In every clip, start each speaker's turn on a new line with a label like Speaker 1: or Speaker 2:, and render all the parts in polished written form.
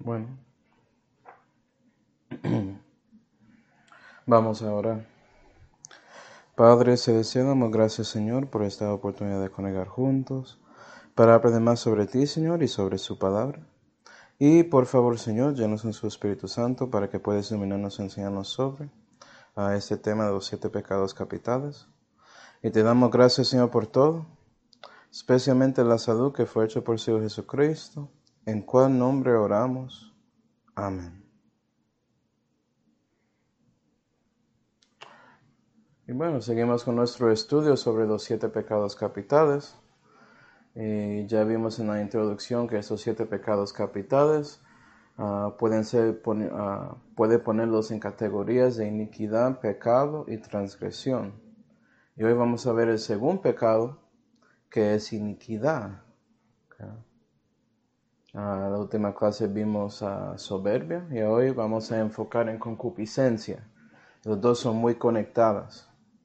Speaker 1: Bueno, vamos a orar. Padre celestial, damos gracias, Señor, por esta oportunidad de congregar juntos, para aprender más sobre ti, Señor, y sobre su palabra. Y por favor, Señor, llenos en su Espíritu Santo para que puedas iluminarnos y enseñarnos sobre este tema de los 7 pecados capitales. Y te damos gracias, Señor, por todo, especialmente la salud que fue hecha por su Hijo Jesucristo, en cual nombre oramos. Amén. Y bueno, seguimos con nuestro estudio sobre los 7 pecados capitales. Y ya vimos en la introducción que esos 7 pecados capitales puede ponerlos en categorías de iniquidad, pecado y transgresión. Y hoy vamos a ver el segundo pecado, que es iniquidad. La última clase vimos soberbia y hoy vamos a enfocar en concupiscencia. Los dos son muy conectados.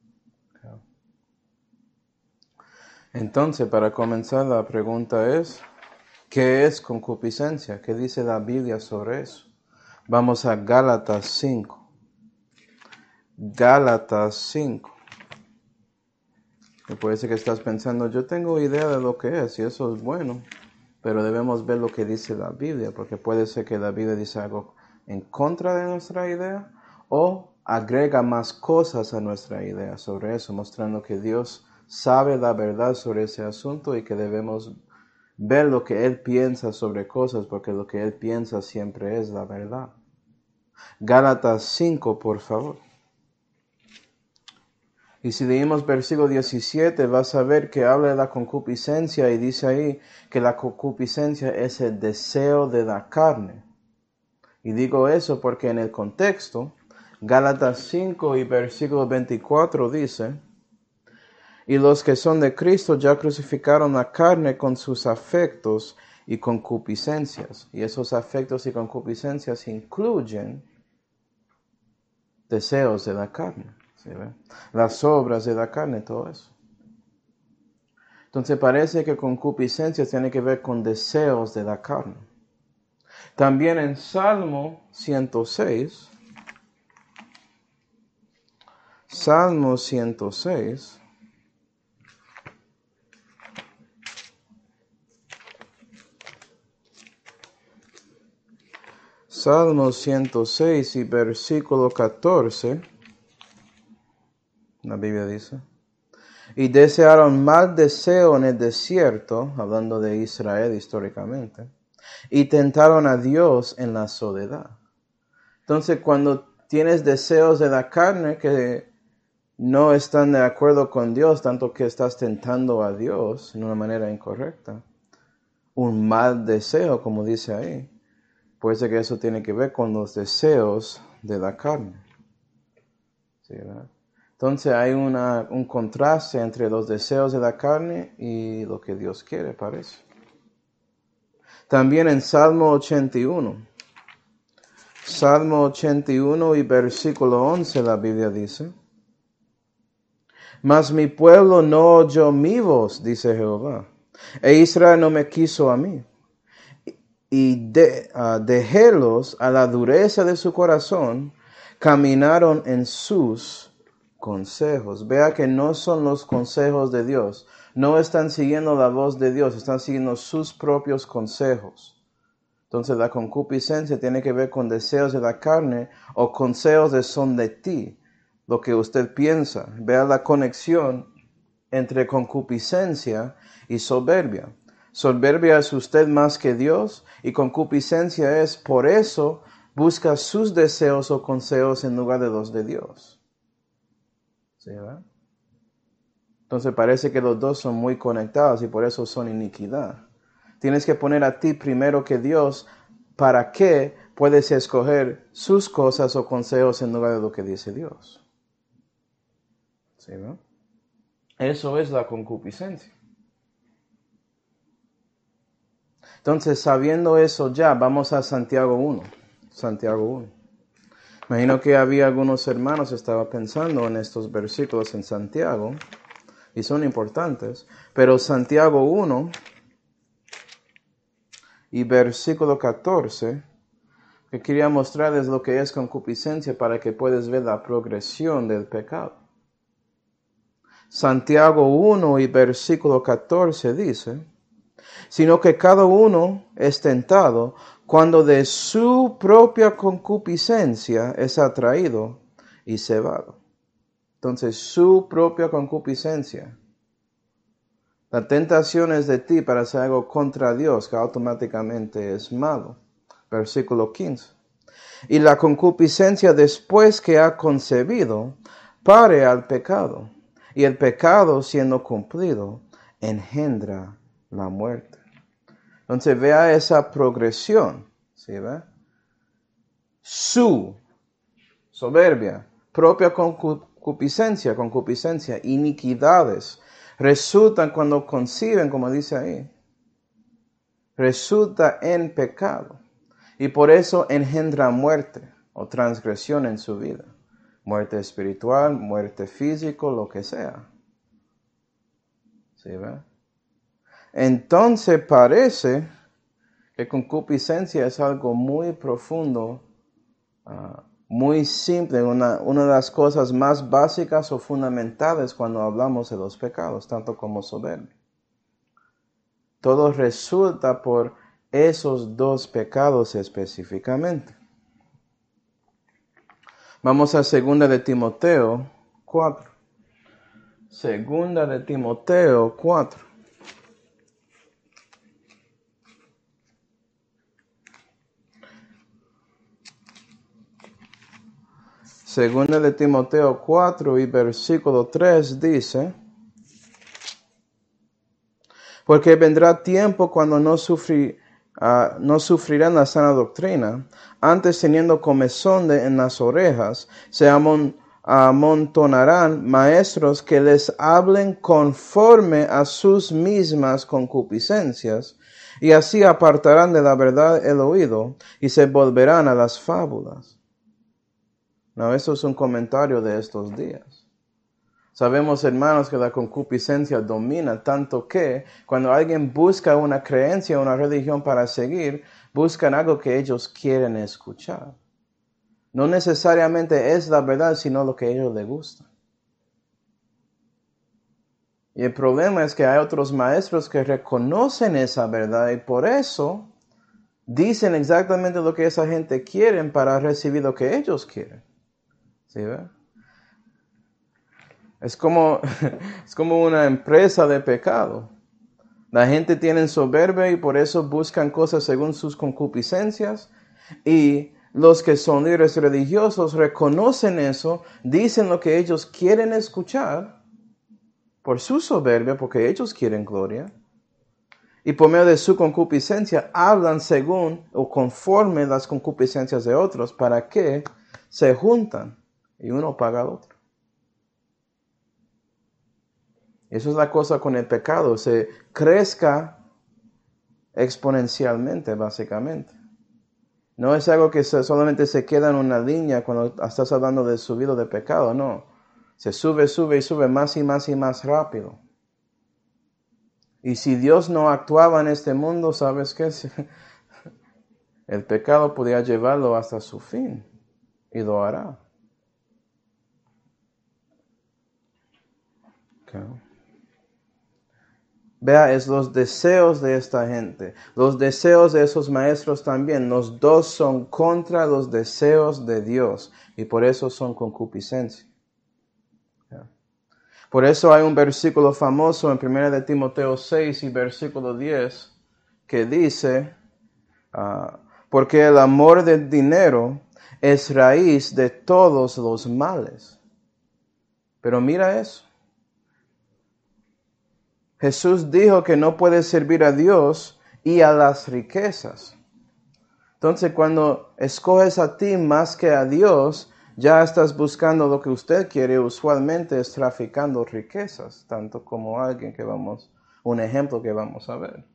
Speaker 1: Entonces, para comenzar, la pregunta es, ¿qué es concupiscencia? ¿Qué dice la Biblia sobre eso? Vamos a Gálatas 5. Gálatas 5. Y puede ser que estás pensando, yo tengo idea de lo que es, y eso es bueno, pero debemos ver lo que dice la Biblia, porque puede ser que la Biblia dice algo en contra de nuestra idea, o agrega más cosas a nuestra idea sobre eso, mostrando que Dios sabe la verdad sobre ese asunto y que debemos ver lo que Él piensa sobre cosas, porque lo que Él piensa siempre es la verdad. Gálatas 5, por favor. Y si leímos versículo 17, vas a ver que habla de la concupiscencia y dice ahí que la concupiscencia es el deseo de la carne. Y digo eso porque en el contexto, Gálatas 5 y versículo 24 dice, y los que son de Cristo ya crucificaron la carne con sus afectos y concupiscencias. Y esos afectos y concupiscencias incluyen deseos de la carne. ¿Sí ve? Las obras de la carne, todo eso. Entonces parece que concupiscencia tiene que ver con deseos de la carne. También en Salmo 106, Salmo 106, Salmo 106 y versículo 14, la Biblia dice, y desearon mal deseo en el desierto, hablando de Israel históricamente, y tentaron a Dios en la soledad. Entonces, cuando tienes deseos de la carne que no están de acuerdo con Dios, tanto que estás tentando a Dios en una manera incorrecta, un mal deseo, como dice ahí, puede ser que eso tiene que ver con los deseos de la carne. ¿Sí, verdad? Entonces hay un contraste entre los deseos de la carne y lo que Dios quiere, parece. También en Salmo 81. Salmo 81 y versículo 11 la Biblia dice, mas mi pueblo no oyó mi voz, dice Jehová, e Israel no me quiso a mí. Y dejélos a la dureza de su corazón, caminaron en sus consejos. Vea que no son los consejos de Dios. No están siguiendo la voz de Dios, están siguiendo sus propios consejos. Entonces la concupiscencia tiene que ver con deseos de la carne o consejos de son de ti, lo que usted piensa. Vea la conexión entre concupiscencia y soberbia. Soberbia es usted más que Dios y concupiscencia es por eso busca sus deseos o consejos en lugar de los de Dios. ¿Sí, verdad? Entonces parece que los dos son muy conectados y por eso son iniquidad. Tienes que poner a ti primero que Dios para que puedes escoger sus cosas o consejos en lugar de lo que dice Dios. ¿Sí, verdad? Eso es la concupiscencia. Entonces, sabiendo eso ya, vamos a Santiago 1. Santiago 1. Imagino que había algunos hermanos que estaban pensando en estos versículos en Santiago, y son importantes, pero Santiago 1 y versículo 14 que quería mostrarles lo que es concupiscencia para que puedas ver la progresión del pecado. Santiago 1 y versículo 14 dice, sino que cada uno es tentado cuando de su propia concupiscencia es atraído y cebado. Entonces, su propia concupiscencia. La tentación es de ti para hacer algo contra Dios, que automáticamente es malo. Versículo 15. Y la concupiscencia después que ha concebido, pare al pecado. Y el pecado, siendo cumplido, engendra la muerte. Entonces vea esa progresión. ¿Sí ve? Su soberbia, propia concupiscencia, iniquidades, resultan cuando conciben, como dice ahí, resulta en pecado. Y por eso engendra muerte o transgresión en su vida. Muerte espiritual, muerte física, lo que sea. ¿Sí ve? Entonces parece que concupiscencia es algo muy profundo, muy simple, una de las cosas más básicas o fundamentales cuando hablamos de los pecados, tanto como soberbia. Todo resulta por esos dos pecados específicamente. Vamos a 2 de Timoteo 4. 2 de Timoteo 4. Segunda de Timoteo 4 y versículo 3 dice, porque vendrá tiempo cuando no sufrirán la sana doctrina, antes teniendo comezón en las orejas, se amontonarán maestros que les hablen conforme a sus mismas concupiscencias, y así apartarán de la verdad el oído, y se volverán a las fábulas. No, eso es un comentario de estos días. Sabemos, hermanos, que la concupiscencia domina, tanto que cuando alguien busca una creencia, una religión para seguir, buscan algo que ellos quieren escuchar. No necesariamente es la verdad, sino lo que a ellos les gusta. Y el problema es que hay otros maestros que reconocen esa verdad y por eso dicen exactamente lo que esa gente quiere para recibir lo que ellos quieren. ¿Sí ve? Es como una empresa de pecado. La gente tiene soberbia y por eso buscan cosas según sus concupiscencias. Y los que son líderes religiosos reconocen eso, dicen lo que ellos quieren escuchar por su soberbia, porque ellos quieren gloria. Y por medio de su concupiscencia hablan según o conforme las concupiscencias de otros para que se juntan y uno paga al otro. Eso es la cosa con el pecado, se crezca exponencialmente, básicamente. No es algo que solamente se queda en una línea cuando estás hablando de subido de pecado, no. Se sube y sube más y más y más rápido. Y si Dios no actuaba en este mundo, ¿sabes qué? El pecado podía llevarlo hasta su fin y lo hará. Okay. Vea, es los deseos de esta gente, los deseos de esos maestros también. Los dos son contra los deseos de Dios y por eso son concupiscencia. Por eso hay un versículo famoso en 1 de Timoteo 6 y versículo 10 que dice, porque el amor del dinero es raíz de todos los males. Pero mira eso. Jesús dijo que no puedes servir a Dios y a las riquezas. Entonces, cuando escoges a ti más que a Dios, ya estás buscando lo que usted quiere. Usualmente es traficando riquezas, tanto como un ejemplo que vamos a ver.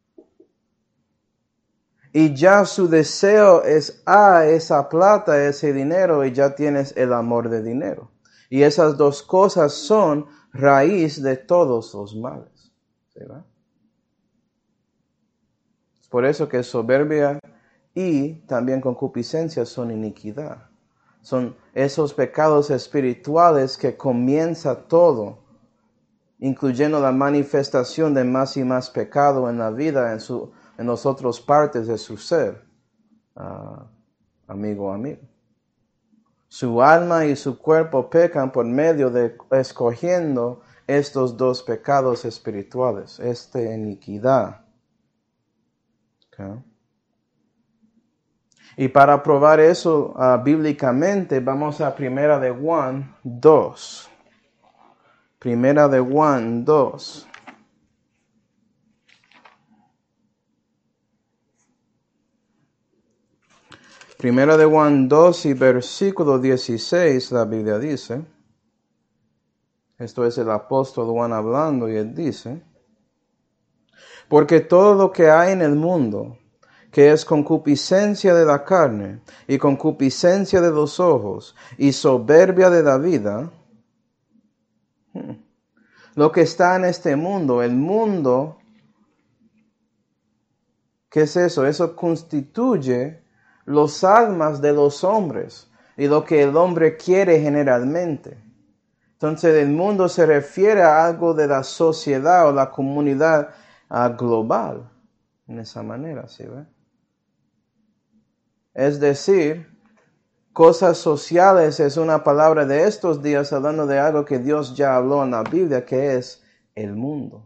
Speaker 1: Y ya su deseo es esa plata, ese dinero, y ya tienes el amor de dinero. Y esas dos cosas son raíz de todos los males. ¿Sí, va? Es por eso que soberbia y también concupiscencia son iniquidad. Son esos pecados espirituales que comienza todo, incluyendo la manifestación de más y más pecado en la vida, en las otras partes de su ser, amigo. Su alma y su cuerpo pecan por medio de escogiendo estos dos pecados espirituales, esta iniquidad. Okay. Y para probar eso bíblicamente, vamos a Primera de Juan 2. Primera de Juan 2. Primera de Juan 2 y versículo 16, la Biblia dice, esto es el apóstol Juan hablando, y él dice, porque todo lo que hay en el mundo, que es concupiscencia de la carne, y concupiscencia de los ojos, y soberbia de la vida, lo que está en este mundo, el mundo, ¿qué es eso? Eso constituye los almas de los hombres y lo que el hombre quiere generalmente. Entonces el mundo se refiere a algo de la sociedad o la comunidad global, en esa manera, ¿sí ve? Es decir, cosas sociales es una palabra de estos días hablando de algo que Dios ya habló en la Biblia, que es el mundo.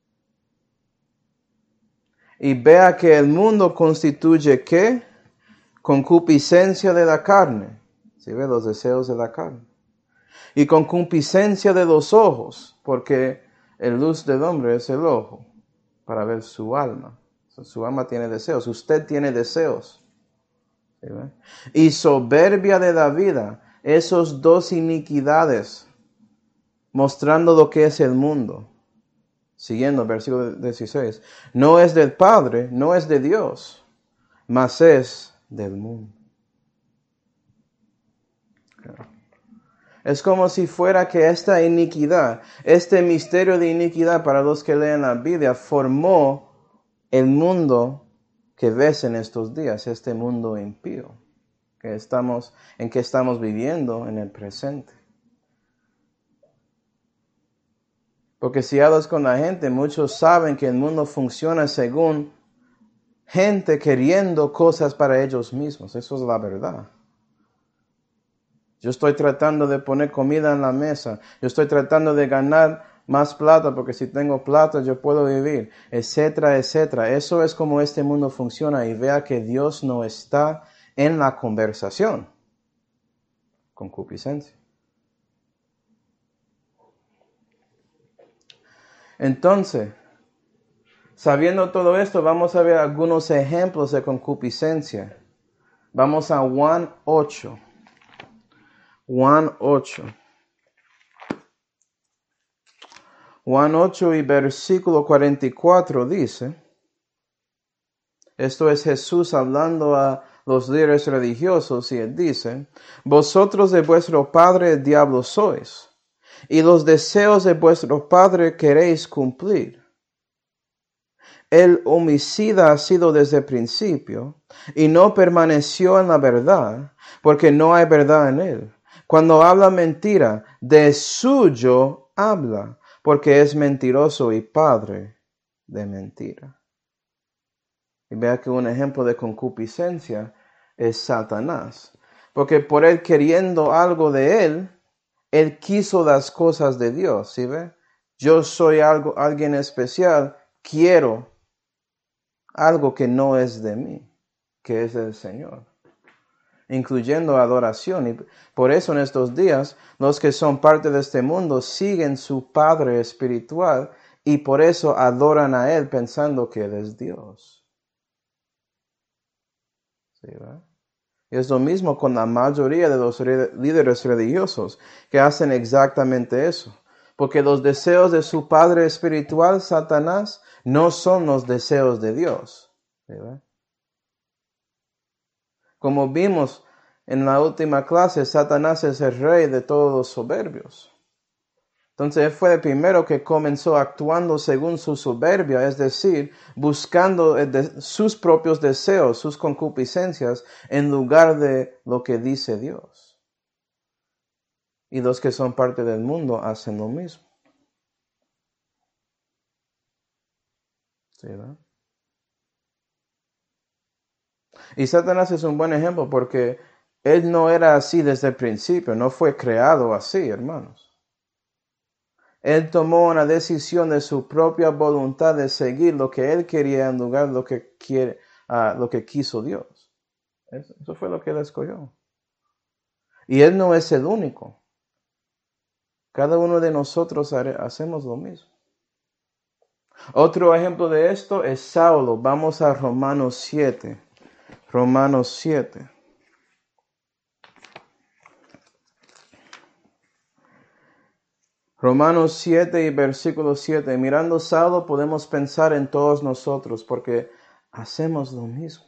Speaker 1: Y vea que el mundo constituye ¿qué? Concupiscencia de la carne. ¿Sí ve? Los deseos de la carne. Y concupiscencia de los ojos, porque el luz del hombre es el ojo, para ver su alma. Su alma tiene deseos, usted tiene deseos. ¿Sí ve? Y soberbia de la vida, esos dos iniquidades, mostrando lo que es el mundo. Siguiendo versículo 16, no es del Padre, no es de Dios, mas es del mundo. Es como si fuera que esta iniquidad, este misterio de iniquidad para los que leen la Biblia, formó el mundo que ves en estos días, este mundo impío en que estamos viviendo en el presente. Porque si hablas con la gente, muchos saben que el mundo funciona según gente queriendo cosas para ellos mismos. Eso es la verdad. Yo estoy tratando de poner comida en la mesa. Yo estoy tratando de ganar más plata porque si tengo plata yo puedo vivir, etcétera, etcétera. Eso es como este mundo funciona y vea que Dios no está en la conversación. Concupiscencia. Entonces, sabiendo todo esto, vamos a ver algunos ejemplos de concupiscencia. Vamos a Juan 8. Juan 8. Juan 8 y versículo 44 dice, esto es Jesús hablando a los líderes religiosos y él dice, vosotros de vuestro padre el diablo sois, y los deseos de vuestro padre queréis cumplir. El homicida ha sido desde el principio, y no permaneció en la verdad, porque no hay verdad en él. Cuando habla mentira, de suyo habla, porque es mentiroso y padre de mentira. Y vea que un ejemplo de concupiscencia es Satanás. Porque por él queriendo algo de él quiso las cosas de Dios, ¿sí ve? Yo soy alguien especial, quiero algo que no es de mí, que es del Señor, incluyendo adoración. Y por eso en estos días, los que son parte de este mundo siguen su padre espiritual y por eso adoran a él pensando que él es Dios. ¿Sí, verdad? Y es lo mismo con la mayoría de los líderes religiosos que hacen exactamente eso. Porque los deseos de su padre espiritual, Satanás, no son los deseos de Dios. ¿Sí, verdad? Como vimos en la última clase, Satanás es el rey de todos los soberbios. Entonces él fue el primero que comenzó actuando según su soberbia, es decir, buscando sus propios deseos, sus concupiscencias, en lugar de lo que dice Dios. Y los que son parte del mundo hacen lo mismo. ¿Sí, verdad? Y Satanás es un buen ejemplo porque él no era así desde el principio, no fue creado así, hermanos. Él tomó una decisión de su propia voluntad de seguir lo que él quería en lugar de lo que quiso Dios. Eso fue lo que él escogió. Y él no es el único. Cada uno de nosotros hacemos lo mismo. Otro ejemplo de esto es Saulo. Vamos a Romanos 7. Romanos 7. Romanos 7 y versículo 7. Mirando Saulo podemos pensar en todos nosotros porque hacemos lo mismo.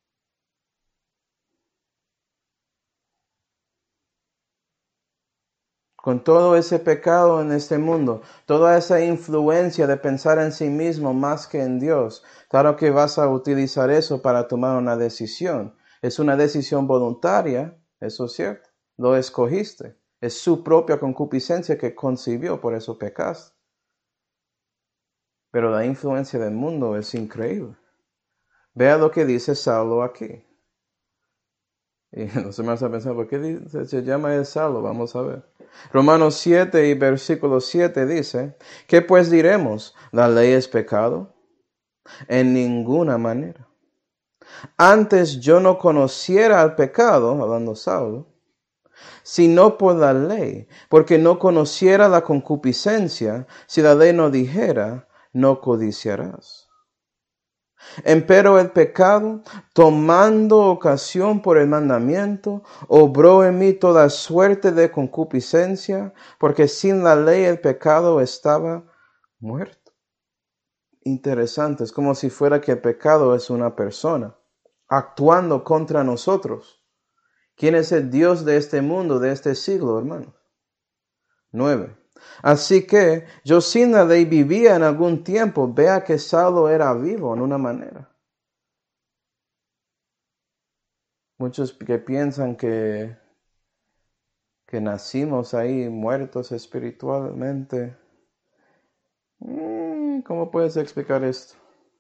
Speaker 1: Con todo ese pecado en este mundo, toda esa influencia de pensar en sí mismo más que en Dios, claro que vas a utilizar eso para tomar una decisión. Es una decisión voluntaria, eso es cierto. Lo escogiste. Es su propia concupiscencia que concibió, por eso pecaste. Pero la influencia del mundo es increíble. Vea lo que dice Saulo aquí. Y no se me hace pensar, ¿por qué se llama el Saulo? Vamos a ver. Romanos 7 y versículo 7 dice, ¿qué pues diremos? ¿La ley es pecado? En ninguna manera. Antes yo no conociera al pecado, hablando Saulo, sino por la ley, porque no conociera la concupiscencia, si la ley no dijera, no codiciarás. Empero el pecado, tomando ocasión por el mandamiento, obró en mí toda suerte de concupiscencia, porque sin la ley el pecado estaba muerto. Interesante, es como si fuera que el pecado es una persona actuando contra nosotros. ¿Quién es el Dios de este mundo, de este siglo, hermanos? 9. Así que yo sin la ley vivía en algún tiempo, vea que Saulo era vivo en una manera. Muchos que piensan que nacimos ahí muertos espiritualmente. ¿Cómo puedes explicar esto?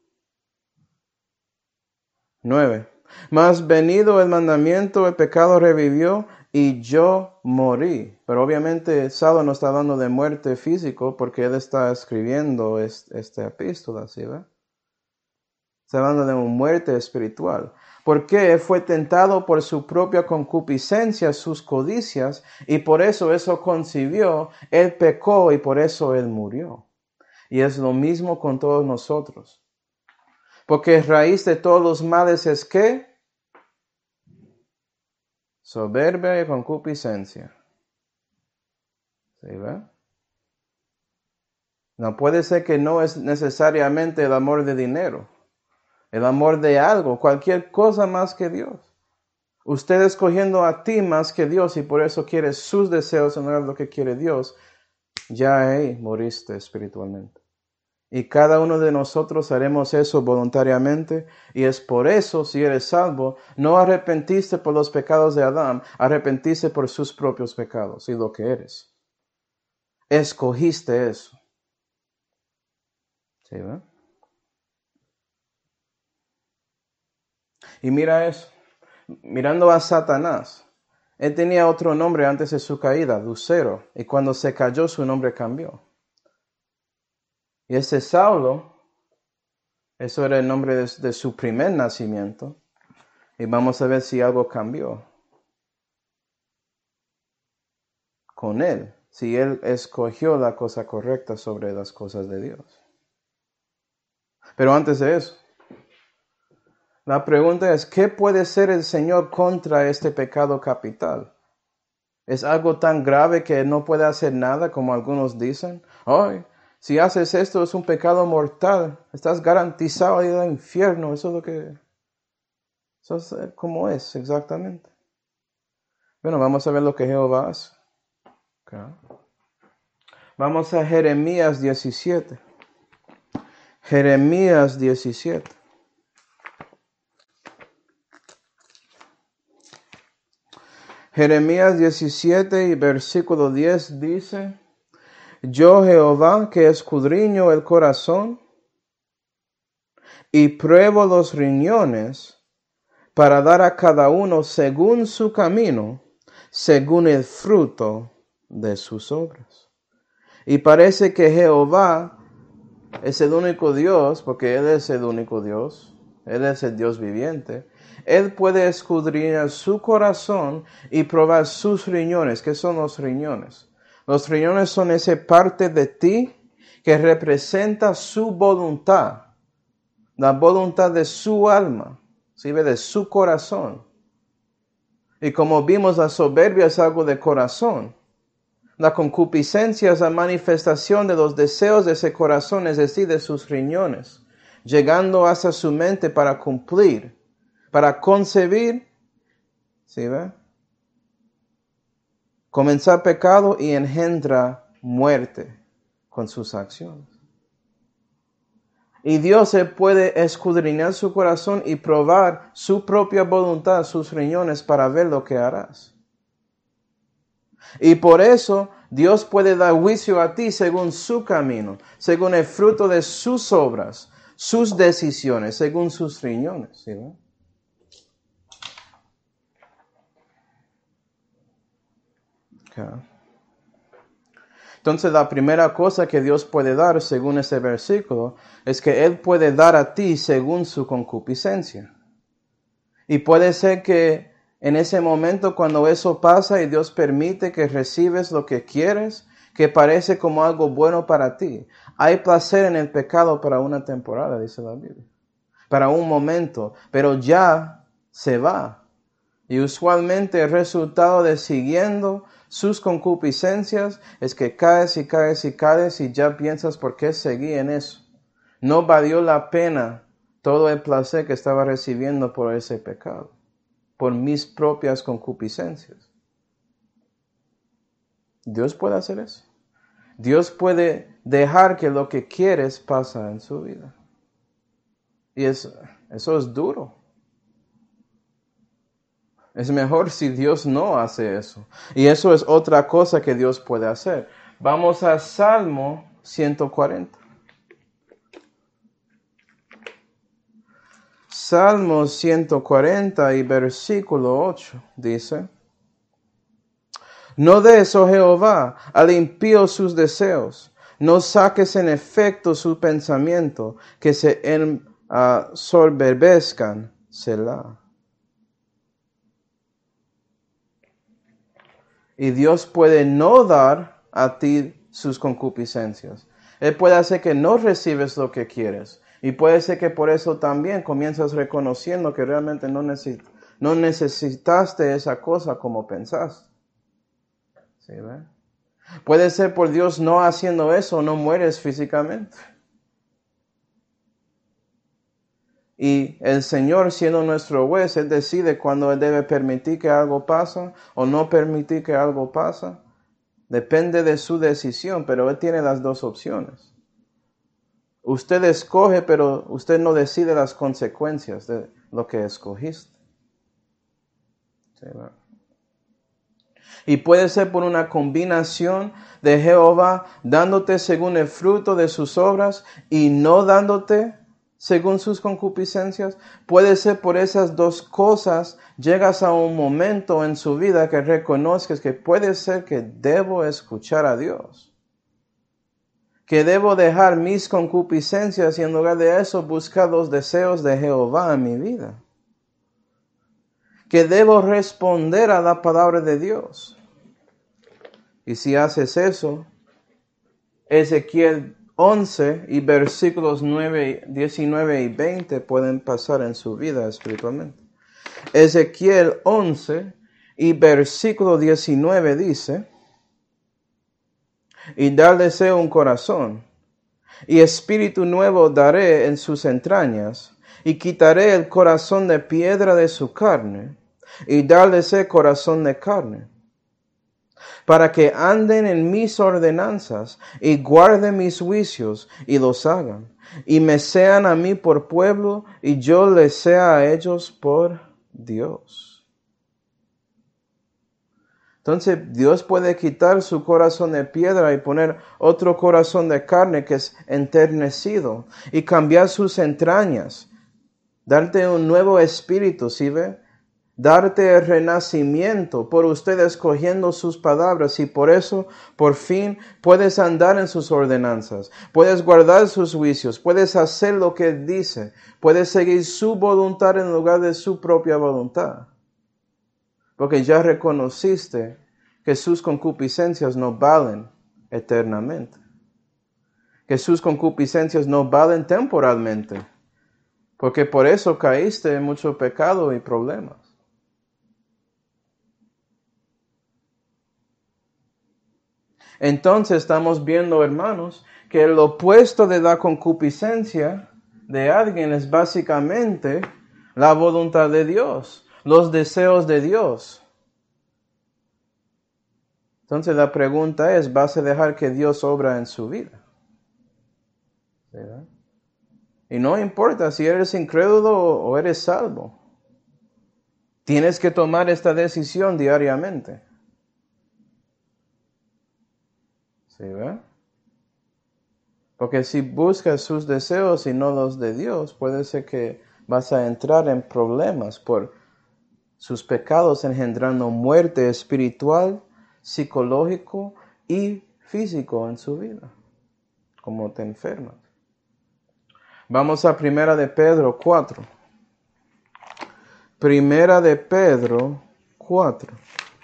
Speaker 1: 9. Mas venido el mandamiento, el pecado revivió y yo morí. Pero obviamente Saulo no está hablando de muerte físico porque él está escribiendo esta epístola, ¿sí ve? Está hablando de una muerte espiritual. Porque fue tentado por su propia concupiscencia, sus codicias, y por eso concibió, él pecó y por eso él murió. Y es lo mismo con todos nosotros. Porque raíz de todos los males es ¿qué? Soberbia y concupiscencia. ¿Sí ve? No puede ser que no es necesariamente el amor de dinero. El amor de algo, cualquier cosa más que Dios. Usted escogiendo a ti más que Dios y por eso quiere sus deseos en lugar de lo que quiere Dios, ya ahí moriste espiritualmente. Y cada uno de nosotros haremos eso voluntariamente y es por eso, si eres salvo, no arrepentiste por los pecados de Adán, arrepentiste por sus propios pecados y lo que eres. Escogiste eso. ¿Sí, verdad? Y mira eso. Mirando a Satanás, él tenía otro nombre antes de su caída, Lucero, y cuando se cayó su nombre cambió. Y ese Saulo, eso era el nombre de su primer nacimiento, y vamos a ver si algo cambió con él, si él escogió la cosa correcta sobre las cosas de Dios. Pero antes de eso, la pregunta es, ¿qué puede ser el Señor contra este pecado capital? ¿Es algo tan grave que no puede hacer nada como algunos dicen? Ay, si haces esto es un pecado mortal. Estás garantizado a ir al infierno. Eso es como es exactamente. Bueno, vamos a ver lo que Jehová hace. Okay. Vamos a Jeremías 17. Jeremías 17. Jeremías 17 y versículo 10 dice: Yo Jehová que escudriño el corazón y pruebo los riñones para dar a cada uno según su camino, según el fruto de sus obras. Y parece que Jehová es el único Dios, porque Él es el único Dios. Él es el Dios viviente. Él puede escudriñar su corazón y probar sus riñones. ¿Qué son los riñones? Los riñones son esa parte de ti que representa su voluntad, la voluntad de su alma, ¿sí? De su corazón. Y como vimos, la soberbia es algo de corazón. La concupiscencia es la manifestación de los deseos de ese corazón, es decir, de sus riñones, llegando hasta su mente para cumplir, para concebir, ¿sí ve? Comenzar pecado y engendra muerte con sus acciones. Y Dios se puede escudriñar su corazón y probar su propia voluntad, sus riñones, para ver lo que harás. Y por eso Dios puede dar juicio a ti según su camino, según el fruto de sus obras, sus decisiones, según sus riñones. ¿Sí, no? Okay. Entonces la primera cosa que Dios puede dar según ese versículo es que Él puede dar a ti según su concupiscencia. Y puede ser que en ese momento cuando eso pasa y Dios permite que recibes lo que quieres, que parece como algo bueno para ti. Hay placer en el pecado para una temporada, dice la Biblia. Para un momento, pero ya se va. Y usualmente el resultado de siguiendo sus concupiscencias es que caes y caes y caes y ya piensas por qué seguí en eso. No valió la pena todo el placer que estaba recibiendo por ese pecado, por mis propias concupiscencias. Dios puede hacer eso. Dios puede dejar que lo que quieres pasa en su vida. Y eso es duro. Es mejor si Dios no hace eso. Y eso es otra cosa que Dios puede hacer. Vamos a Salmo 140. Salmo 140 y versículo 8 dice: No des, oh Jehová, al impío sus deseos, no saques en efecto su pensamiento, que se ensoberbezcan, Selah. Y Dios puede no dar a ti sus concupiscencias. Él puede hacer que no recibes lo que quieres. Y puede ser que por eso también comienzas reconociendo que realmente no necesitaste esa cosa como pensaste. ¿Sí, ve? Puede ser por Dios no haciendo eso, no mueres físicamente. Y el Señor, siendo nuestro juez, Él decide cuándo Él debe permitir que algo pase o no permitir que algo pase. Depende de su decisión, pero Él tiene las dos opciones. Usted escoge, pero usted no decide las consecuencias de lo que escogiste. ¿Sí, ¿verdad? Y puede ser por una combinación de Jehová dándote según el fruto de sus obras y no dándote según sus concupiscencias. Puede ser por esas dos cosas, llegas a un momento en su vida que reconozcas que puede ser que debo escuchar a Dios, que debo dejar mis concupiscencias y en lugar de eso buscar los deseos de Jehová en mi vida, que debo responder a la palabra de Dios. Y si haces eso, Ezequiel 11 y versículos 19 y 20 pueden pasar en su vida espiritualmente. Ezequiel 11 y versículo 19 dice: Y darles un corazón, y espíritu nuevo daré en sus entrañas, y quitaré el corazón de piedra de su carne, y darles corazón de carne. para que anden en mis ordenanzas y guarden mis juicios y los hagan, y me sean a mí por pueblo y yo les sea a ellos por Dios. Entonces Dios puede quitar su corazón de piedra y poner otro corazón de carne que es enternecido y cambiar sus entrañas, darte un nuevo espíritu, ¿sí ve? Darte el renacimiento por usted escogiendo sus palabras y por eso por fin puedes andar en sus ordenanzas, puedes guardar sus juicios, puedes hacer lo que Él dice, puedes seguir su voluntad en lugar de su propia voluntad. Porque ya reconociste que sus concupiscencias no valen eternamente. Que sus concupiscencias no valen temporalmente. Porque por eso caíste en mucho pecado y problemas. Entonces estamos viendo, hermanos, que el opuesto de la concupiscencia de alguien es básicamente la voluntad de Dios, los deseos de Dios. Entonces la pregunta es, ¿vas a dejar que Dios obra en su vida? ¿Verdad? Y no importa si eres incrédulo o eres salvo. Tienes que tomar esta decisión diariamente. ¿Sí, verdad? Porque si buscas sus deseos y no los de Dios, puede ser que vas a entrar en problemas por sus pecados engendrando muerte espiritual, psicológico y físico en su vida, como te enfermas. Vamos a Primera de Pedro 4. Primera de Pedro 4.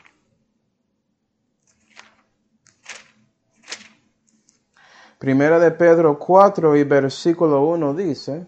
Speaker 1: Primera de Pedro 4 y versículo 1 dice: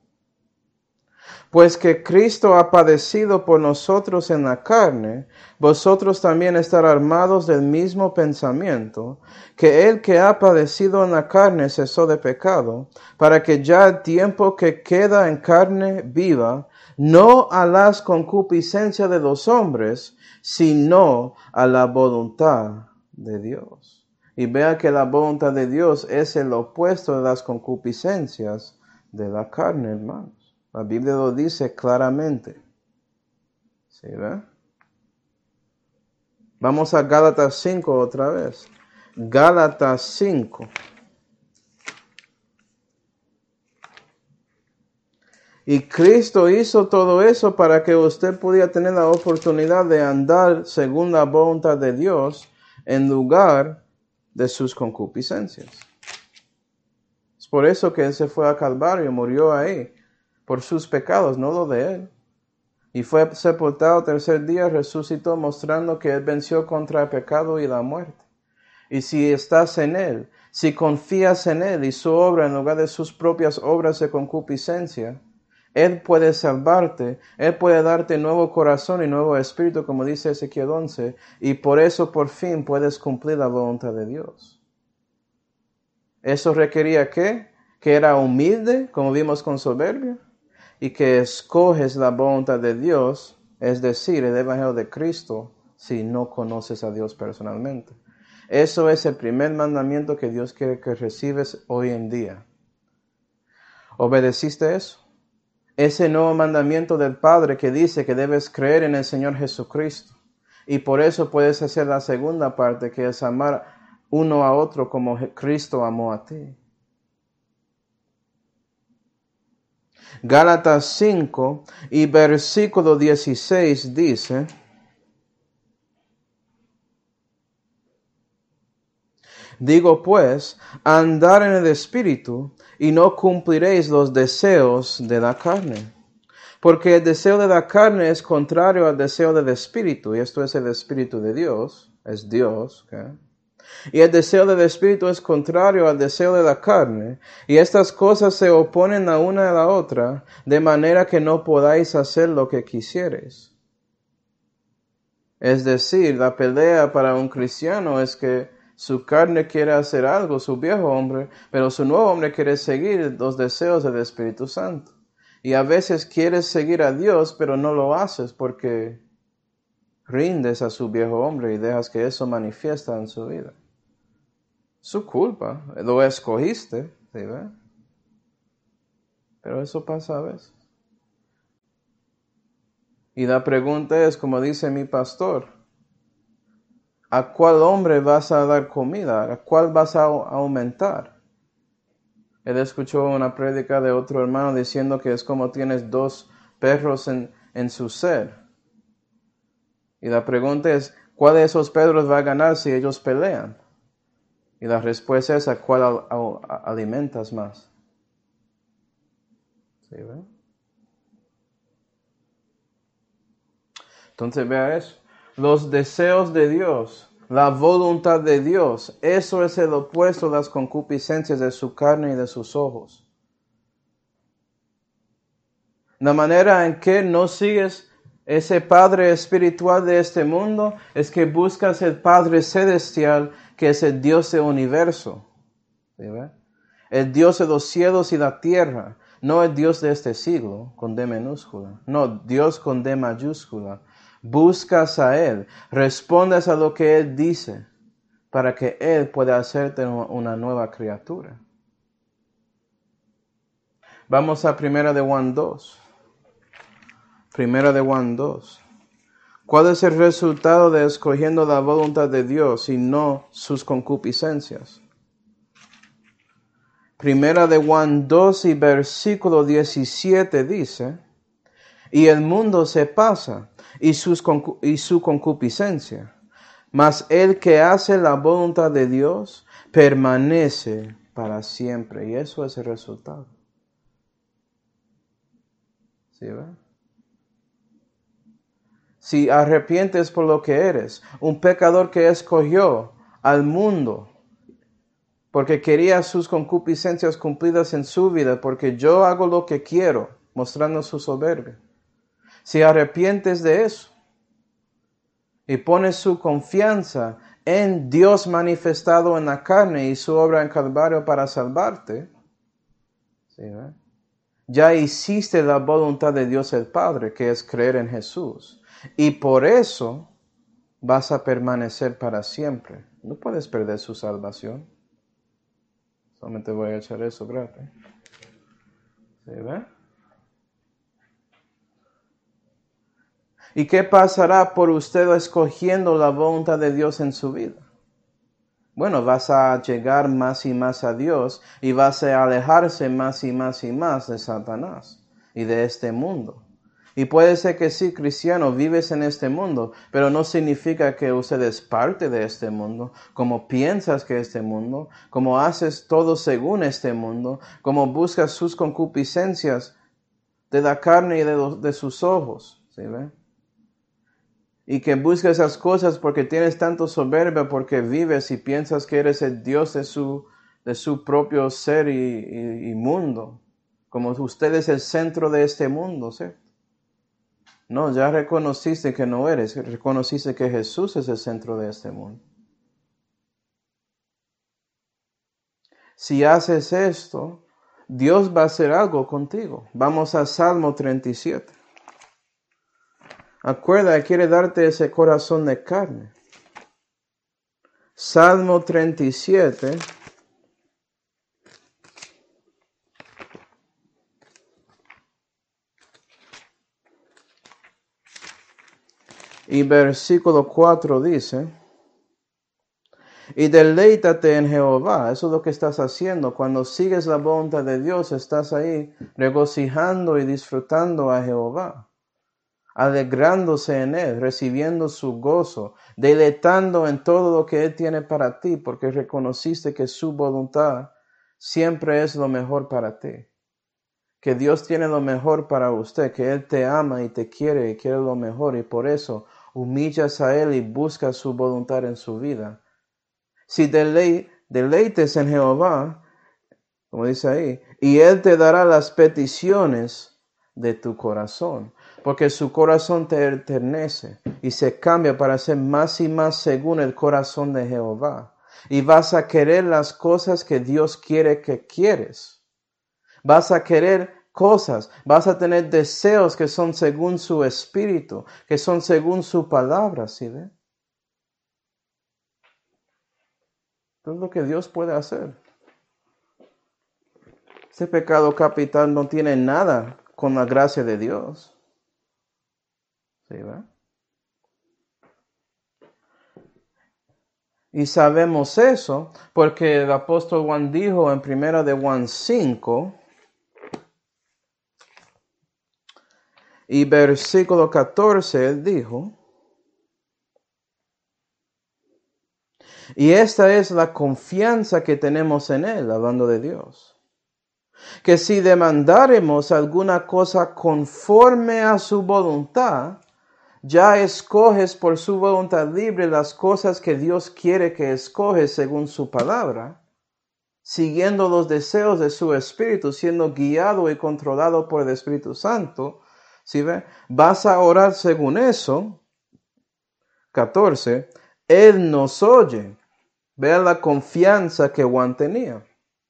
Speaker 1: Pues que Cristo ha padecido por nosotros en la carne, vosotros también estar armados del mismo pensamiento, que el que ha padecido en la carne cesó de pecado, para que ya el tiempo que queda en carne viva, no a las concupiscencias de los hombres, sino a la voluntad de Dios. Y vea que la voluntad de Dios es el opuesto de las concupiscencias de la carne, hermanos. La Biblia lo dice claramente. ¿Sí, ve? Vamos a Gálatas 5 otra vez. Gálatas 5. Y Cristo hizo todo eso para que usted pudiera tener la oportunidad de andar según la voluntad de Dios en lugar de sus concupiscencias. Es por eso que Él se fue a Calvario, murió ahí, por sus pecados, no lo de Él. Y fue sepultado el tercer día, resucitó, mostrando que Él venció contra el pecado y la muerte. Y si estás en Él, si confías en Él y su obra en lugar de sus propias obras de concupiscencia, Él puede salvarte, Él puede darte nuevo corazón y nuevo espíritu, como dice Ezequiel 11, y por eso por fin puedes cumplir la voluntad de Dios. ¿Eso requería qué? Que era humilde, como vimos con soberbia, y que escoges la voluntad de Dios, es decir, el Evangelio de Cristo, si no conoces a Dios personalmente. Eso es el primer mandamiento que Dios quiere que recibes hoy en día. ¿Obedeciste eso? Ese nuevo mandamiento del Padre que dice que debes creer en el Señor Jesucristo. Y por eso puedes hacer la segunda parte, que es amar uno a otro como Cristo amó a ti. Gálatas 5 y versículo 16 dice: Digo pues, andar en el Espíritu, y no cumpliréis los deseos de la carne. Porque el deseo de la carne es contrario al deseo del Espíritu, y esto es el Espíritu de Dios, es Dios, ¿okay? Y el deseo del Espíritu es contrario al deseo de la carne, y estas cosas se oponen la una a la otra, de manera que no podáis hacer lo que quisierais. Es decir, la pelea para un cristiano es que su carne quiere hacer algo, su viejo hombre, pero su nuevo hombre quiere seguir los deseos del Espíritu Santo. Y a veces quieres seguir a Dios, pero no lo haces porque rindes a su viejo hombre y dejas que eso manifiesta en su vida. Su culpa, lo escogiste, ¿sí ve? Pero eso pasa a veces. Y la pregunta es, como dice mi pastor, ¿a cuál hombre vas a dar comida? ¿A cuál vas a aumentar? Él escuchó una prédica de otro hermano diciendo que es como tienes dos perros en su ser. Y la pregunta es, ¿cuál de esos perros va a ganar si ellos pelean? Y la respuesta es, ¿a cuál alimentas más? ¿Sí, ve? Entonces vea eso. Los deseos de Dios, la voluntad de Dios, eso es el opuesto a las concupiscencias de su carne y de sus ojos. La manera en que no sigues ese Padre espiritual de este mundo es que buscas el Padre celestial, que es el Dios del universo. ¿Sí, ve? El Dios de los cielos y la tierra, no el Dios de este siglo, con D minúscula. No, Dios con D mayúscula. Buscas a Él, respondes a lo que Él dice, para que Él pueda hacerte una nueva criatura. Vamos a 1 de Juan 2. 1 de Juan 2. ¿Cuál es el resultado de escogiendo la voluntad de Dios y no sus concupiscencias? 1 de Juan 2 y versículo 17 dice, y el mundo se pasa y su concupiscencia, mas el que hace la voluntad de Dios permanece para siempre. Y eso es el resultado. ¿Sí ve? Si arrepientes por lo que eres, un pecador que escogió al mundo, porque quería sus concupiscencias cumplidas en su vida, porque yo hago lo que quiero, mostrando su soberbia. Si arrepientes de eso y pones su confianza en Dios manifestado en la carne y su obra en Calvario para salvarte, ¿sí, no? Ya hiciste la voluntad de Dios el Padre, que es creer en Jesús. Y por eso vas a permanecer para siempre. No puedes perder su salvación. Solamente voy a echar eso gratis. ¿Sí ve? ¿Y qué pasará por usted escogiendo la voluntad de Dios en su vida? Bueno, vas a llegar más y más a Dios y vas a alejarse más y más y más de Satanás y de este mundo. Y puede ser que sí, cristiano, vives en este mundo, pero no significa que usted es parte de este mundo, como piensas que este mundo, como haces todo según este mundo, como buscas sus concupiscencias de la carne y de sus ojos, ¿sí ve? Y que buscas esas cosas porque tienes tanto soberbia, porque vives y piensas que eres el Dios de su propio ser y mundo, como usted es el centro de este mundo, ¿sí? No, ya reconociste que no eres, reconociste que Jesús es el centro de este mundo. Si haces esto, Dios va a hacer algo contigo. Vamos a Salmo 37. Acuerda, quiere darte ese corazón de carne. Salmo 37. Y versículo 4 dice, y deleítate en Jehová. Eso es lo que estás haciendo. Cuando sigues la voluntad de Dios, estás ahí regocijando y disfrutando a Jehová, alegrándose en Él, recibiendo su gozo, deleitando en todo lo que Él tiene para ti, porque reconociste que su voluntad siempre es lo mejor para ti. Que Dios tiene lo mejor para usted, que Él te ama y te quiere y quiere lo mejor, y por eso humillas a Él y buscas su voluntad en su vida. Si deleites en Jehová, como dice ahí, y Él te dará las peticiones de tu corazón, porque su corazón te enternece y se cambia para ser más y más según el corazón de Jehová. Y vas a querer las cosas que Dios quiere que quieres. Vas a querer cosas, vas a tener deseos que son según su espíritu, que son según su palabra, ¿sí ve? Esto es lo que Dios puede hacer. Ese pecado capital no tiene nada con la gracia de Dios. ¿Sí ve? Y sabemos eso porque el apóstol Juan dijo en 1 de Juan 5 y versículo 14, él dijo, y esta es la confianza que tenemos en él, hablando de Dios, que si demandáremos alguna cosa conforme a su voluntad, ya escoges por su voluntad libre las cosas que Dios quiere que escoges según su palabra, siguiendo los deseos de su espíritu, siendo guiado y controlado por el Espíritu Santo. ¿Sí ve? Vas a orar según eso. 14. Él nos oye. Vean la confianza que Juan tenía.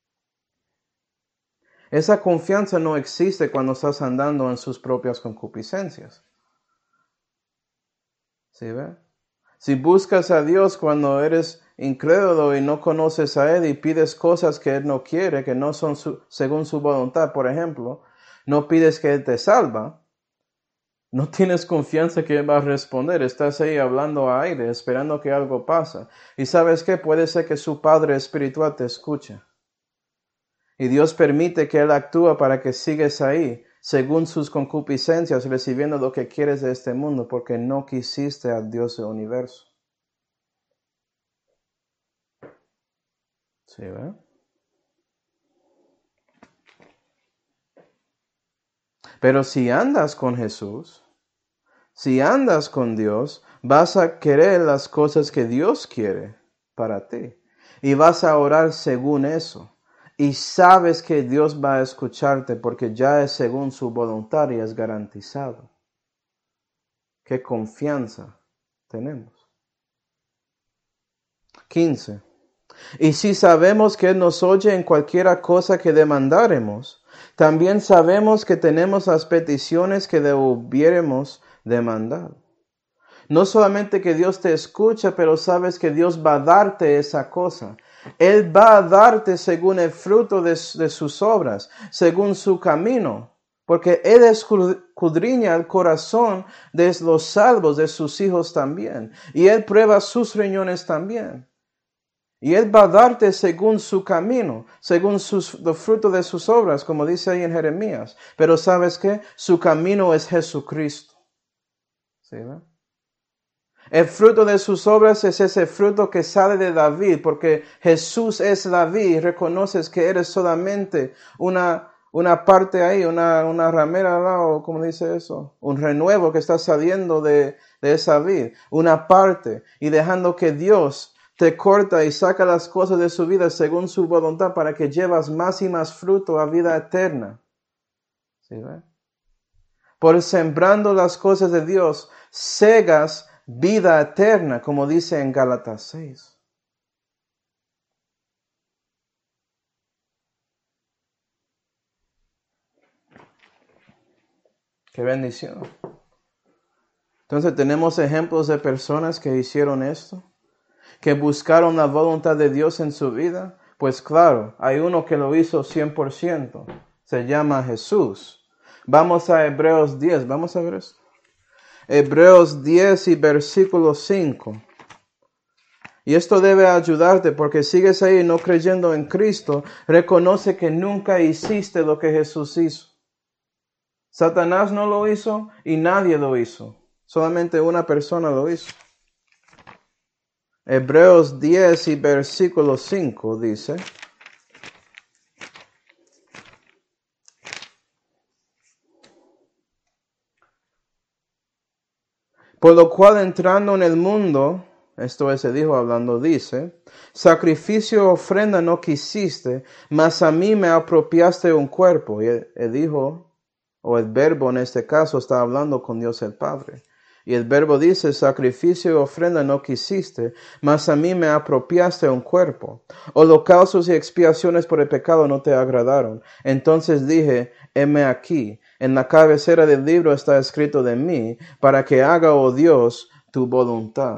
Speaker 1: Esa confianza no existe cuando estás andando en sus propias concupiscencias. ¿Sí ve? Si buscas a Dios cuando eres incrédulo y no conoces a Él y pides cosas que Él no quiere, que no son según su voluntad, por ejemplo, no pides que Él te salva, no tienes confianza que Él va a responder, estás ahí hablando a aire, esperando que algo pase. Y ¿sabes qué? Puede ser que su Padre espiritual te escuche. Y Dios permite que Él actúe para que sigues ahí, según sus concupiscencias, recibiendo lo que quieres de este mundo, porque no quisiste al Dios del universo. ¿Sí, verdad? Pero si andas con Jesús, si andas con Dios, vas a querer las cosas que Dios quiere para ti. Y vas a orar según eso. Y sabes que Dios va a escucharte porque ya es según su voluntad y es garantizado. Qué confianza tenemos. 15. Y si sabemos que Él nos oye en cualquiera cosa que demandáremos, también sabemos que tenemos las peticiones que hubiéremos demandado. No solamente que Dios te escucha, pero sabes que Dios va a darte esa cosa. Él va a darte según el fruto de sus obras, según su camino. Porque Él escudriña el corazón de los salvos, de sus hijos también. Y Él prueba sus riñones también. Y Él va a darte según su camino, según los frutos de sus obras, como dice ahí en Jeremías. Pero ¿sabes qué? Su camino es Jesucristo. ¿Sí, no? El fruto de sus obras es ese fruto que sale de David, porque Jesús es David y reconoces que eres solamente una parte ahí, una ramera al lado, ¿cómo dice eso? Un renuevo que está saliendo de esa vid, una parte, y dejando que Dios te corta y saca las cosas de su vida según su voluntad para que llevas más y más fruto a vida eterna. ¿Sí, ve? Por sembrando las cosas de Dios, cegas vida eterna, como dice en Gálatas 6. Qué bendición. Entonces tenemos ejemplos de personas que hicieron esto, que buscaron la voluntad de Dios en su vida. Pues claro, hay uno que lo hizo 100%. Se llama Jesús. Vamos a Hebreos 10. Vamos a ver esto. Hebreos 10 y versículo 5. Y esto debe ayudarte porque sigues ahí no creyendo en Cristo. Reconoce que nunca hiciste lo que Jesús hizo. Satanás no lo hizo y nadie lo hizo. Solamente una persona lo hizo. Hebreos 10 y versículo 5 dice: por lo cual entrando en el mundo, esto es, se dijo hablando, dice, sacrificio o ofrenda no quisiste, mas a mí me apropiaste un cuerpo. Y el hijo, o el verbo en este caso, está hablando con Dios el Padre. Y el verbo dice, sacrificio y ofrenda no quisiste, mas a mí me apropiaste un cuerpo. Holocaustos y expiaciones por el pecado no te agradaron. Entonces dije, heme aquí, en la cabecera del libro está escrito de mí, para que haga, oh Dios, tu voluntad.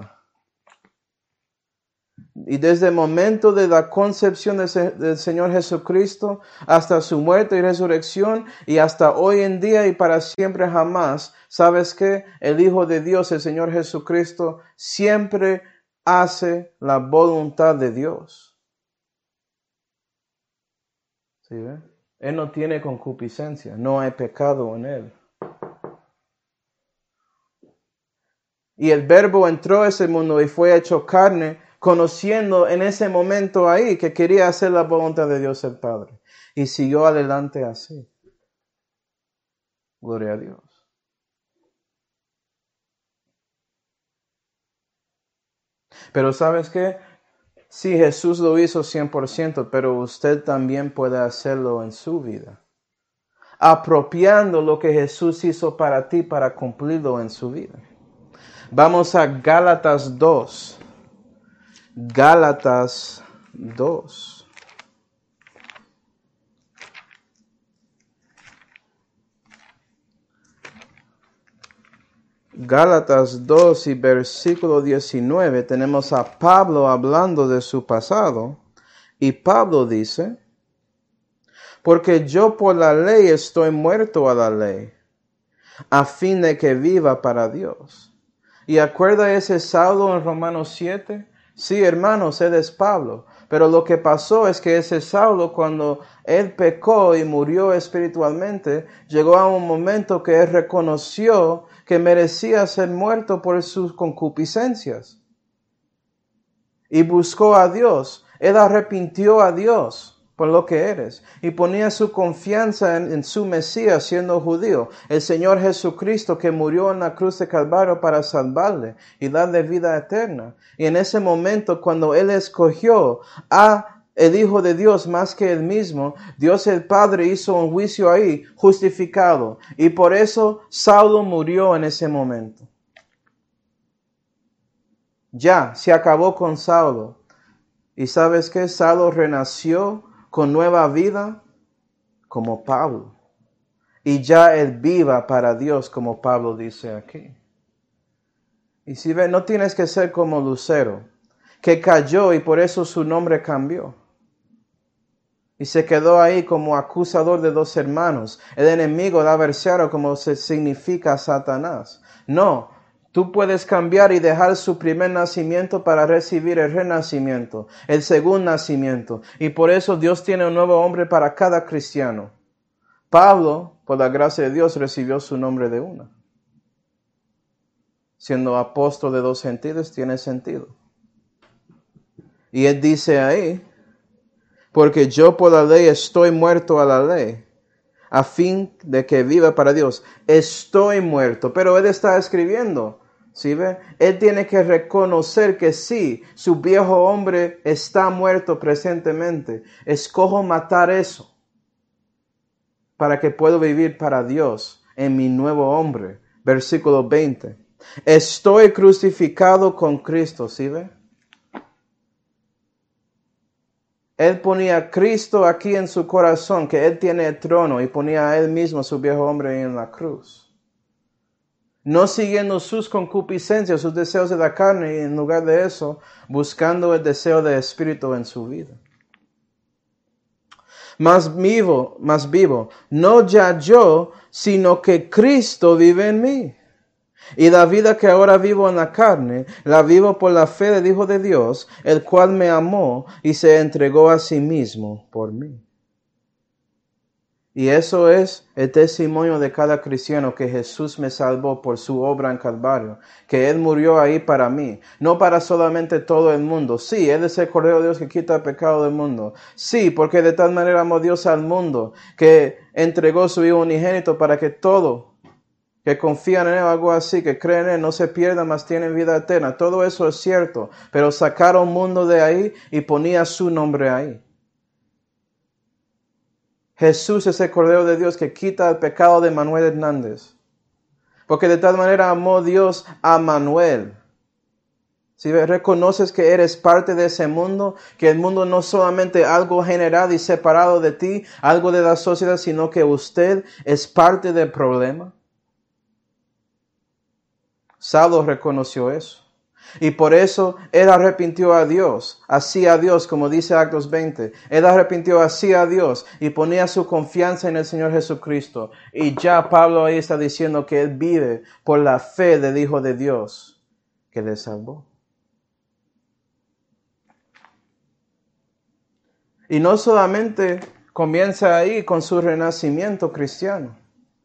Speaker 1: Y desde el momento de la concepción del Señor Jesucristo hasta su muerte y resurrección y hasta hoy en día y para siempre jamás, ¿sabes qué? El Hijo de Dios, el Señor Jesucristo, siempre hace la voluntad de Dios. ¿Sí ve? Él no tiene concupiscencia, no hay pecado en él. Y el Verbo entró a ese mundo y fue hecho carne, conociendo en ese momento ahí que quería hacer la voluntad de Dios el Padre. Y siguió adelante así. Gloria a Dios. Pero ¿sabes qué? Sí, Jesús lo hizo 100%, pero usted también puede hacerlo en su vida. Apropiando lo que Jesús hizo para ti para cumplirlo en su vida. Vamos a Gálatas 2. Gálatas 2. Gálatas 2 y versículo 19 tenemos a Pablo hablando de su pasado y Pablo dice, porque yo por la ley estoy muerto a la ley, a fin de que viva para Dios. ¿Y acuerda ese Saulo en Romanos 7? Sí, hermanos, él es Pablo. Pero lo que pasó es que ese Saulo, cuando él pecó y murió espiritualmente, llegó a un momento que él reconoció que merecía ser muerto por sus concupiscencias. Y buscó a Dios. Él arrepintió a Dios por lo que eres. Y ponía su confianza en su Mesías siendo judío. El Señor Jesucristo que murió en la cruz de Calvario para salvarle y darle vida eterna. Y en ese momento cuando él escogió a el Hijo de Dios más que él mismo, Dios el Padre hizo un juicio ahí, justificado. Y por eso Saulo murió en ese momento. Ya, se acabó con Saulo. ¿Y sabes qué? Saulo renació con nueva vida como Pablo. Y ya él viva para Dios como Pablo dice aquí. Y si ven, no tienes que ser como Lucero, que cayó y por eso su nombre cambió. Y se quedó ahí como acusador de dos hermanos, el enemigo, el adversario, como se significa Satanás. No, tú puedes cambiar y dejar su primer nacimiento para recibir el renacimiento, el segundo nacimiento. Y por eso Dios tiene un nuevo hombre para cada cristiano. Pablo, por la gracia de Dios, recibió su nombre de una. Siendo apóstol de dos gentiles, tiene sentido. Y él dice ahí, porque yo por la ley estoy muerto a la ley, a fin de que viva para Dios. Estoy muerto, pero él está escribiendo, ¿sí ve? Él tiene que reconocer que sí, su viejo hombre está muerto presentemente. Escojo matar eso para que pueda vivir para Dios en mi nuevo hombre. Versículo 20. Estoy crucificado con Cristo, ¿sí ve? Él ponía a Cristo aquí en su corazón, que Él tiene el trono, y ponía a Él mismo, su viejo hombre, en la cruz. No siguiendo sus concupiscencias, sus deseos de la carne, y en lugar de eso, buscando el deseo del Espíritu en su vida. Más vivo, no ya yo, sino que Cristo vive en mí. Y la vida que ahora vivo en la carne, la vivo por la fe del Hijo de Dios, el cual me amó y se entregó a sí mismo por mí. Y eso es el testimonio de cada cristiano, que Jesús me salvó por su obra en Calvario, que Él murió ahí para mí, no para solamente todo el mundo. Sí, Él es el Cordero de Dios que quita el pecado del mundo. Sí, porque de tal manera amó Dios al mundo, que entregó su Hijo unigénito para que todo que confían en Él, algo así, que creen en Él, no se pierdan, mas tienen vida eterna. Todo eso es cierto, pero sacaron un mundo de ahí y ponía su nombre ahí. Jesús es el Cordero de Dios que quita el pecado de Manuel Hernández. Porque de tal manera amó Dios a Manuel. Si reconoces que eres parte de ese mundo, que el mundo no es solamente algo general y separado de ti, algo de la sociedad, sino que usted es parte del problema. Saulo reconoció eso. Y por eso él arrepintió a Dios, así a Dios, como dice Actos 20. Él arrepintió así a Dios y ponía su confianza en el Señor Jesucristo. Y ya Pablo ahí está diciendo que él vive por la fe del Hijo de Dios que le salvó. Y no solamente comienza ahí con su renacimiento cristiano.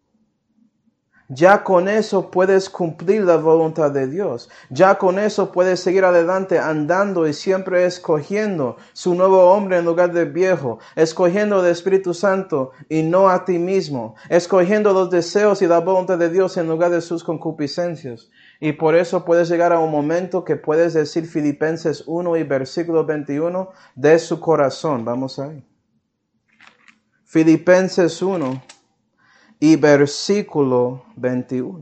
Speaker 1: Ya con eso puedes cumplir la voluntad de Dios. Ya con eso puedes seguir adelante andando y siempre escogiendo su nuevo hombre en lugar del viejo. Escogiendo el Espíritu Santo y no a ti mismo. Escogiendo los deseos y la voluntad de Dios en lugar de sus concupiscencias. Y por eso puedes llegar a un momento que puedes decir Filipenses 1 y versículo 21 de su corazón. Vamos ahí. Filipenses 1 y versículo 21.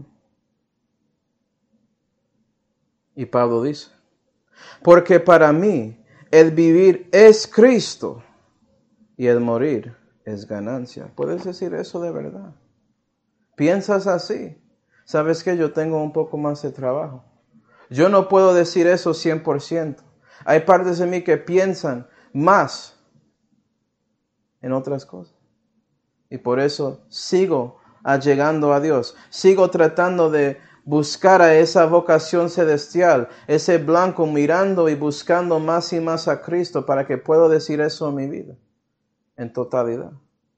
Speaker 1: Y Pablo dice, porque para mí el vivir es Cristo y el morir es ganancia. ¿Puedes decir eso de verdad? ¿Piensas así? ¿Sabes que yo tengo un poco más de trabajo? Yo no puedo decir eso 100%. Hay partes de mí que piensan más en otras cosas. Y por eso sigo allegando a Dios. Sigo tratando de buscar a esa vocación celestial, ese blanco mirando y buscando más y más a Cristo para que pueda decir eso en mi vida, en totalidad.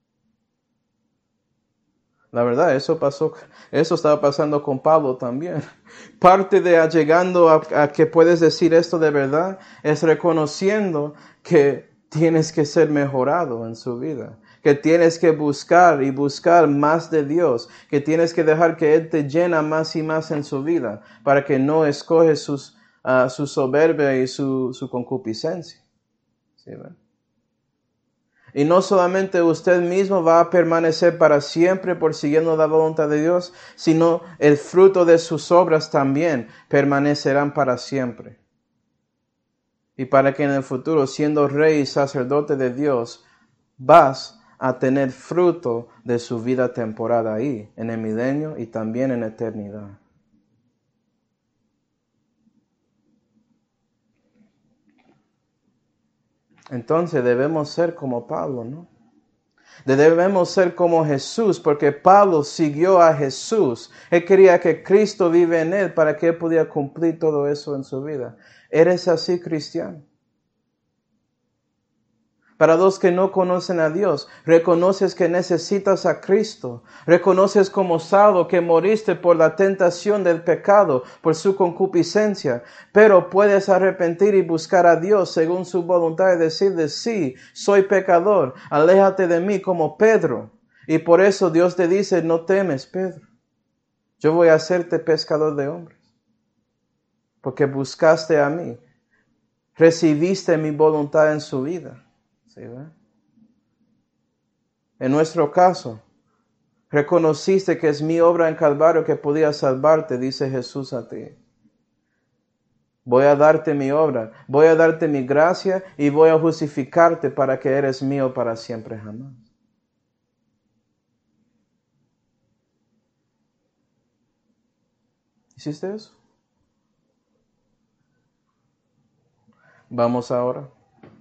Speaker 1: La verdad, eso estaba pasando con Pablo también. Parte de allegando a que puedes decir esto de verdad es reconociendo que tienes que ser mejorado en su vida. Que tienes que buscar y buscar más de Dios. Que tienes que dejar que Él te llena más y más en su vida. Para que no escoges su soberbia y su concupiscencia. ¿Sí, verdad? Y no solamente usted mismo va a permanecer para siempre por siguiendo la voluntad de Dios, sino el fruto de sus obras también permanecerán para siempre. Y para que en el futuro, siendo rey y sacerdote de Dios, vas a tener fruto de su vida temporal ahí, en el milenio y también en la eternidad. Entonces debemos ser como Pablo, ¿no? Debemos ser como Jesús, porque Pablo siguió a Jesús. Él quería que Cristo vive en él para que él pudiera cumplir todo eso en su vida. ¿Eres así, cristiano? Para los que no conocen a Dios, reconoces que necesitas a Cristo. Reconoces como salvo que moriste por la tentación del pecado, por su concupiscencia. Pero puedes arrepentir y buscar a Dios según su voluntad y decirle, sí, soy pecador, aléjate de mí como Pedro. Y por eso Dios te dice, no temes, Pedro. Yo voy a hacerte pescador de hombres. Porque buscaste a mí. Recibiste mi voluntad en su vida. ¿Sí, verdad? En nuestro caso, reconociste que es mi obra en Calvario que podía salvarte, dice Jesús a ti. Voy a darte mi obra, voy a darte mi gracia y voy a justificarte para que eres mío para siempre jamás. ¿Hiciste eso? Vamos ahora.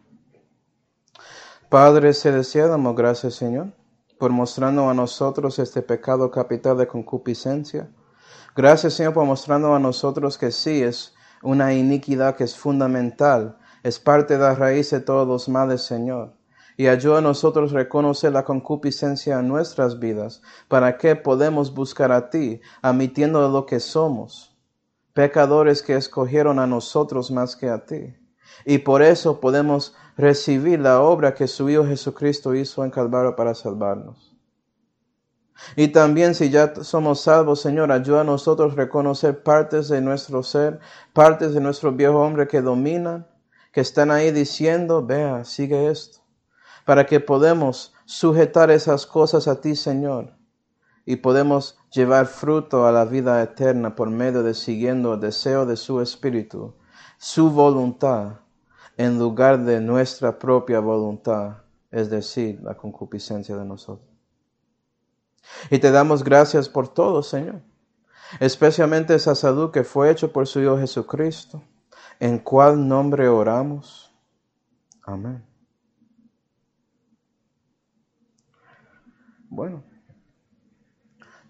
Speaker 1: Padre celestial, damos gracias, Señor, por mostrarnos a nosotros este pecado capital de concupiscencia. Gracias, Señor, por mostrarnos a nosotros que sí es una iniquidad que es fundamental, es parte de la raíz de todos los males, Señor. Y ayuda a nosotros a reconocer la concupiscencia en nuestras vidas, para que podemos buscar a ti, admitiendo lo que somos, pecadores que escogieron a nosotros más que a ti. Y por eso podemos recibir la obra que su Hijo Jesucristo hizo en Calvario para salvarnos. Y también si ya somos salvos, Señor, ayuda a nosotros a reconocer partes de nuestro ser, partes de nuestro viejo hombre que dominan, que están ahí diciendo, vea, sigue esto, para que podamos sujetar esas cosas a ti, Señor, y podemos llevar fruto a la vida eterna por medio de siguiendo el deseo de su Espíritu, su voluntad, en lugar de nuestra propia voluntad, es decir, la concupiscencia de nosotros. Y te damos gracias por todo, Señor, especialmente esa salud que fue hecha por su Hijo Jesucristo, en cual nombre oramos. Amén. Bueno,